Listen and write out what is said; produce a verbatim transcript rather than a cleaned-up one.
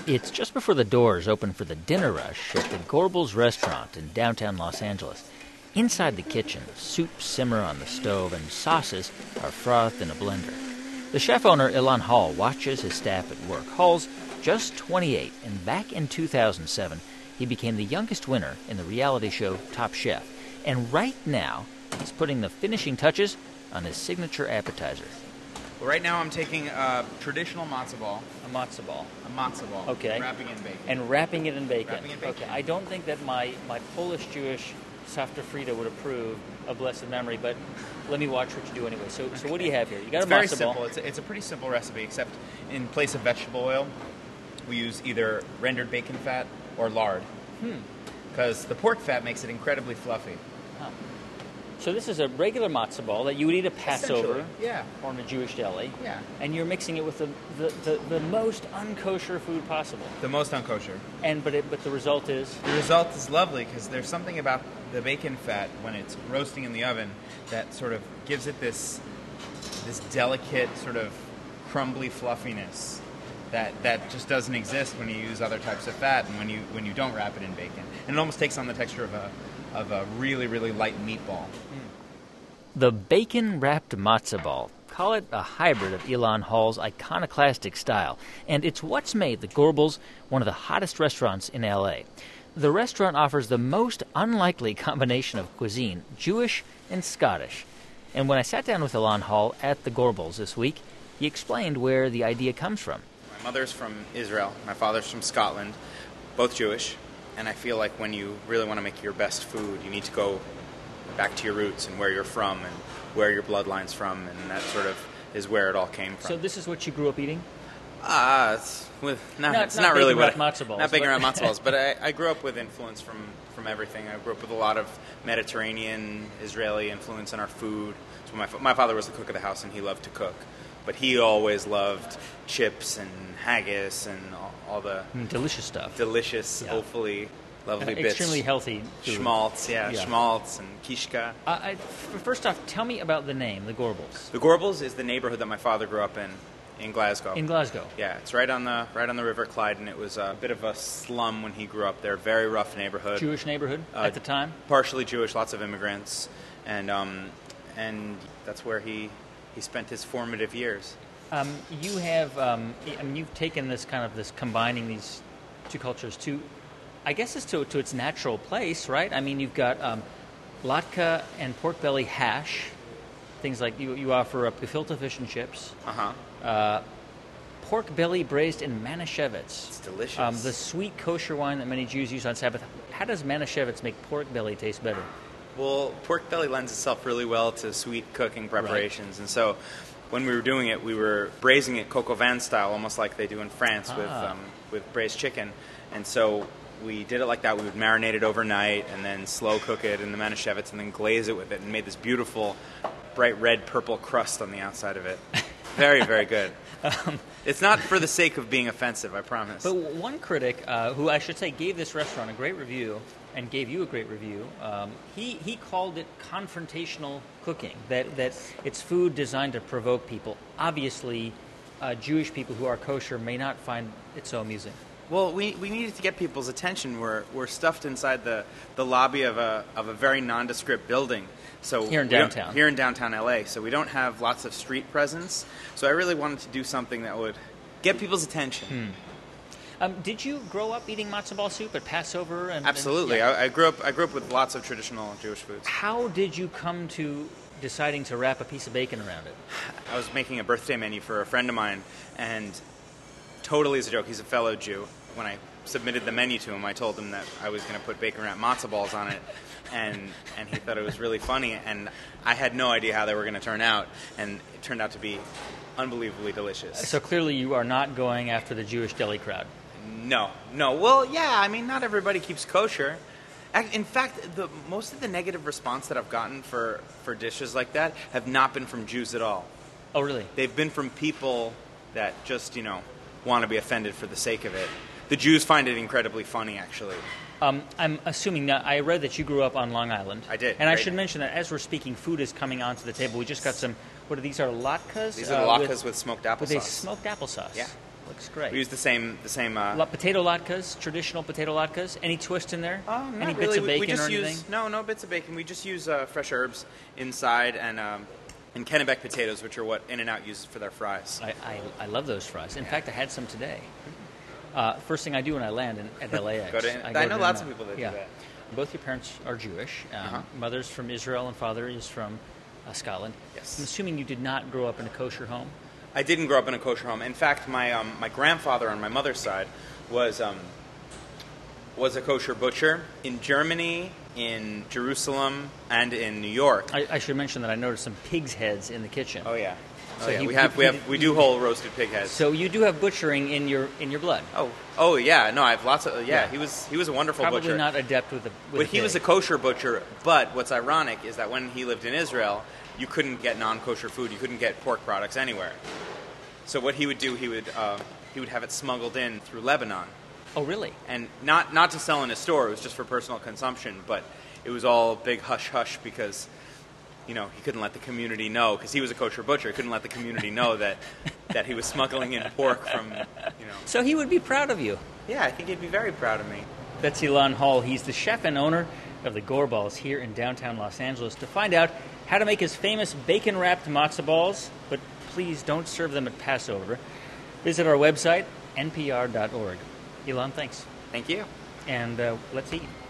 It's just before the doors open for the dinner rush at the Gorbals restaurant in downtown Los Angeles. Inside the kitchen, soups simmer on the stove and sauces are frothed in a blender. The chef owner, Ilan Hall, watches his staff at work. Hall's just twenty-eight, and back in two thousand seven, he became the youngest winner in the reality show Top Chef. And right now, he's putting the finishing touches on his signature appetizer. Well, right now I'm taking a traditional matzo ball. A matzo ball. A matzo ball. Okay. Wrapping it in bacon. And wrapping it in bacon. Wrapping it in bacon. Okay. I don't think that my, my Polish-Jewish Savta Frida would approve of blessed memory, but let me watch what you do anyway. So, okay. so what do you have here? You got it's a very matzo simple. ball. It's a, it's a pretty simple recipe, except in place of vegetable oil, we use either rendered bacon fat or lard. Hmm. Because the pork fat makes it incredibly fluffy. Huh. So this is a regular matzo ball that you would eat at Passover, yeah, or in a Jewish deli, yeah, and you're mixing it with the the, the, the most unkosher food possible. The most unkosher. And but it, but the result is the result is lovely because there's something about the bacon fat when it's roasting in the oven that sort of gives it this this delicate sort of crumbly fluffiness that that just doesn't exist when you use other types of fat and when you when you don't wrap it in bacon. And it almost takes on the texture of a of a really, really light meatball. The bacon-wrapped matzo ball. Call it a hybrid of Ilan Hall's iconoclastic style. And it's what's made the Gorbals one of the hottest restaurants in L A. The restaurant offers the most unlikely combination of cuisine, Jewish and Scottish. And when I sat down with Ilan Hall at the Gorbals this week, he explained where the idea comes from. My mother's from Israel. My father's from Scotland. Both Jewish. And I feel like when you really want to make your best food, you need to go back to your roots and where you're from and where your bloodline's from, and that sort of is where it all came from. So this is what you grew up eating? Ah, uh, it's with no, not, it's not, not really what matzo balls, not bacon but... around matzo balls, but I, I grew up with influence from, from everything. I grew up with a lot of Mediterranean, Israeli influence in our food. So my my father was the cook of the house, and he loved to cook, but he always loved chips and haggis and all, all the mm, delicious stuff. Delicious, yeah. Hopefully. Lovely uh, bits. Extremely healthy food. Schmaltz, yeah, yeah. Schmaltz and kishka. Uh, I, first off, tell me about the name, the Gorbals. The Gorbals is the neighborhood that my father grew up in, in Glasgow. In Glasgow. Yeah, it's right on the right on the River Clyde, and it was a bit of a slum when he grew up there. Very rough neighborhood. Jewish neighborhood uh, at the time. Partially Jewish, lots of immigrants, and um, and that's where he he spent his formative years. Um, you have, um, I mean, you've taken this kind of this combining these two cultures to. I guess it's to, to its natural place, right? I mean, you've got um, latke and pork belly hash, things like you, you offer up gefilte fish and chips. Uh-huh. Uh, pork belly braised in Manischewitz. It's delicious. Um, the sweet kosher wine that many Jews use on Sabbath. How does Manischewitz make pork belly taste better? Well, pork belly lends itself really well to sweet cooking preparations, right. And so when we were doing it, we were braising it coq au vin style, almost like they do in France ah. with um, with braised chicken, and so we did it like that. We would marinate it overnight and then slow cook it in the Manischewitz and then glaze it with it and made this beautiful bright red purple crust on the outside of it. Very, very good. um, it's not for the sake of being offensive, I promise. But one critic, uh, who I should say gave this restaurant a great review and gave you a great review, um, he, he called it confrontational cooking, that, that it's food designed to provoke people. Obviously, uh, Jewish people who are kosher may not find it so amusing. Well, we we needed to get people's attention. We're we're stuffed inside the, the lobby of a of a very nondescript building. So here in downtown. Here in downtown L A. So we don't have lots of street presence. So I really wanted to do something that would get people's attention. Hmm. Um, did you grow up eating matzo ball soup at Passover? And, Absolutely. And, yeah. I, I grew up I grew up with lots of traditional Jewish foods. How did you come to deciding to wrap a piece of bacon around it? I was making a birthday menu for a friend of mine, and totally as a joke, he's a fellow Jew. When I submitted the menu to him, I told him that I was going to put bacon wrapped matzo balls on it, and and he thought it was really funny, and I had no idea how they were going to turn out, and it turned out to be unbelievably delicious. So clearly you are not going after the Jewish deli crowd. No, no. Well, yeah, I mean, not everybody keeps kosher. In fact, the most of the negative response that I've gotten for, for dishes like that have not been from Jews at all. Oh, really? They've been from people that just, you know, want to be offended for the sake of it. The Jews find it incredibly funny, actually. Um, I'm assuming now, I read that you grew up on Long Island. I did. And right. I should mention that as we're speaking, food is coming onto the table. We just got some, what are these, are latkes? These are the uh, latkes with, with smoked applesauce. With a smoked applesauce. Yeah. looks great. We use the same the same. Uh, La- potato latkes, traditional potato latkes. Any twist in there? Uh, not Any really. bits of We- bacon we just or anything? use no, no bits of bacon. We just use uh, fresh herbs inside and um, and Kennebec potatoes, which are what In-N-Out uses for their fries. I, I, I love those fries. In fact, I had some today. Uh, first thing I do when I land in, at L A X. Go to- I, I go know to lots In-N-Out. of people that do yeah. that. Both your parents are Jewish. Um, Uh-huh. Mother's from Israel and father is from uh, Scotland. Yes. I'm assuming you did not grow up in a kosher home. I didn't grow up in a kosher home. In fact, my um, my grandfather on my mother's side was um, was a kosher butcher in Germany, in Jerusalem, and in New York. I, I should mention that I noticed some pig's heads in the kitchen. Oh yeah. Oh, So yeah. he- we have he- we he- have we do whole roasted pig heads. So you do have butchering in your in your blood. oh oh yeah no I have lots of yeah, Yeah. he was he was a wonderful Probably butcher. not adept with a. With But he was a kosher butcher. But what's ironic is that when he lived in Israel, you couldn't get non-kosher food. You couldn't get pork products anywhere. So what he would do, he would uh, he would have it smuggled in through Lebanon, Oh really? and not not to sell in his store. It was just for personal consumption. But it was all big hush hush because, you know, he couldn't let the community know because he was a kosher butcher. He couldn't let the community know that that he was smuggling in pork from, you know. So he would be proud of you. Yeah, I think he'd be very proud of me. That's Ilan Hall. He's the chef and owner of the Gore Balls here in downtown Los Angeles. To find out how to make his famous bacon-wrapped matzo balls, but please don't serve them at Passover, visit our website, n p r dot org. Ilan, thanks. Thank you. And uh, let's eat.